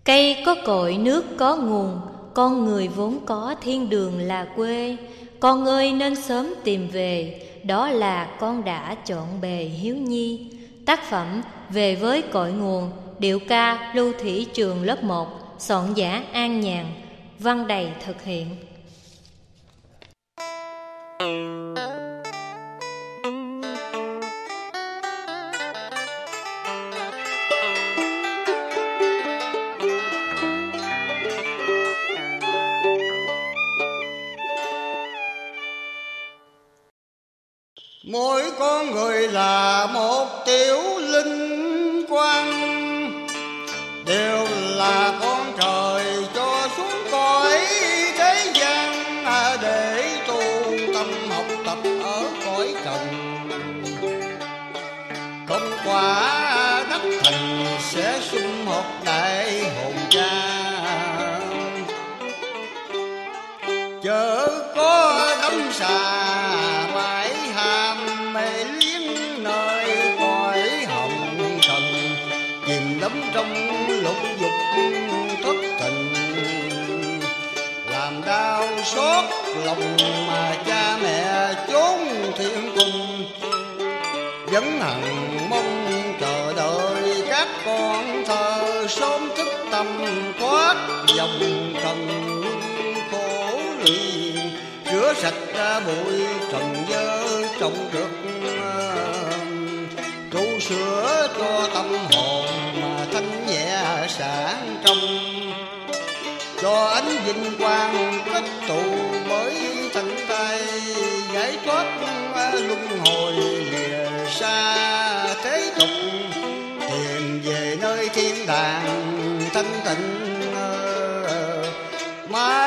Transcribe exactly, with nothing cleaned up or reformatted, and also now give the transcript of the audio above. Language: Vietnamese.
Cây có cội nước có nguồn, con người vốn có thiên đường là quê. Con ơi nên sớm tìm về, đó là con đã chọn bề hiếu nhi. Tác phẩm Về với cội nguồn, điệu ca Lưu Thủy Trường lớp một, soạn giả An Nhàn, văn đầy thực hiện. Mỗi con người là một tiểu linh quang, đều là con trời cho xuống cõi thế gian để tu tâm học tập ở cõi trần. Công quả đắc thành sẽ sum họp đại hồn cha, chớ có đắm xà mãi ham mê luyến nơi cõi hồng trần, chìm đắm trong lục dục thất tình, làm đau xót lòng mà cha mẹ chốn thiên cung, vẫn hằng mong chờ đợi các con thơ sớm thức tâm thoát dòng trần khổ lụy, rửa sạch ra bụi trần dơ trong rực, tu sửa cho tâm hồn mà thanh nhẹ sáng trong, cho ánh vinh quang kết tụ bởi thanh tay, giải thoát luân hồi lìa xa thế tục, tìm về nơi thiên đàng thanh tịnh, má